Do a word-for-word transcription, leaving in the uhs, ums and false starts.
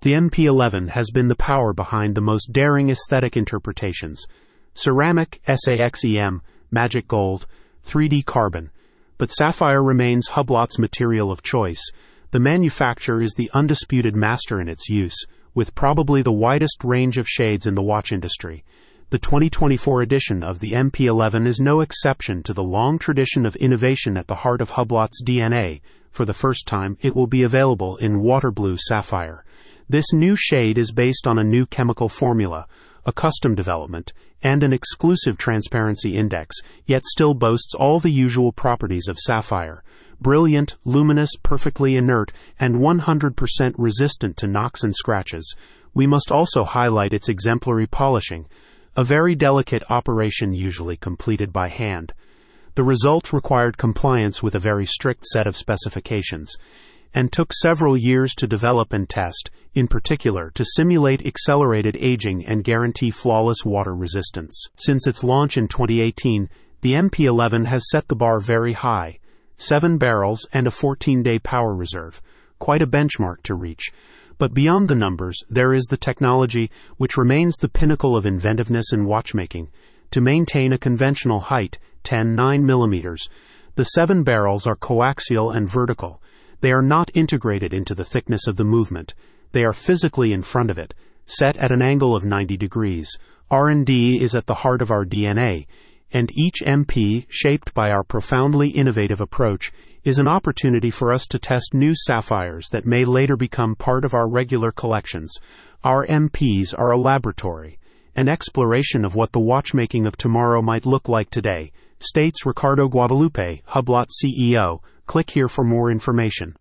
The M P eleven has been the power behind the most daring aesthetic interpretations: ceramic, SAXEM, magic gold, three D carbon. But sapphire remains Hublot's material of choice. The manufacturer is the undisputed master in its use, with probably the widest range of shades in the watch industry. The twenty twenty-four edition of the M P eleven is no exception to the long tradition of innovation at the heart of Hublot's D N A. For the first time, it will be available in water blue sapphire. This new shade is based on a new chemical formula, a custom development, and an exclusive transparency index, yet still boasts all the usual properties of sapphire: brilliant, luminous, perfectly inert, and one hundred percent resistant to knocks and scratches. We must also highlight its exemplary polishing, a very delicate operation usually completed by hand. The result required compliance with a very strict set of specifications, and took several years to develop and test, in particular to simulate accelerated aging and guarantee flawless water resistance. Since its launch in twenty eighteen, the M P eleven has set the bar very high: seven barrels and a fourteen-day power reserve, quite a benchmark to reach. But beyond the numbers, there is the technology, which remains the pinnacle of inventiveness in watchmaking. To maintain a conventional height, ten point nine millimeters, the seven barrels are coaxial and vertical. They are not integrated into the thickness of the movement. They are physically in front of it, set at an angle of ninety degrees. R and D is at the heart of our D N A, and each M P, shaped by our profoundly innovative approach, is an opportunity for us to test new sapphires that may later become part of our regular collections. Our M Ps are a laboratory, an exploration of what the watchmaking of tomorrow might look like today, states Ricardo Guadalupe, Hublot C E O. Click here for more information.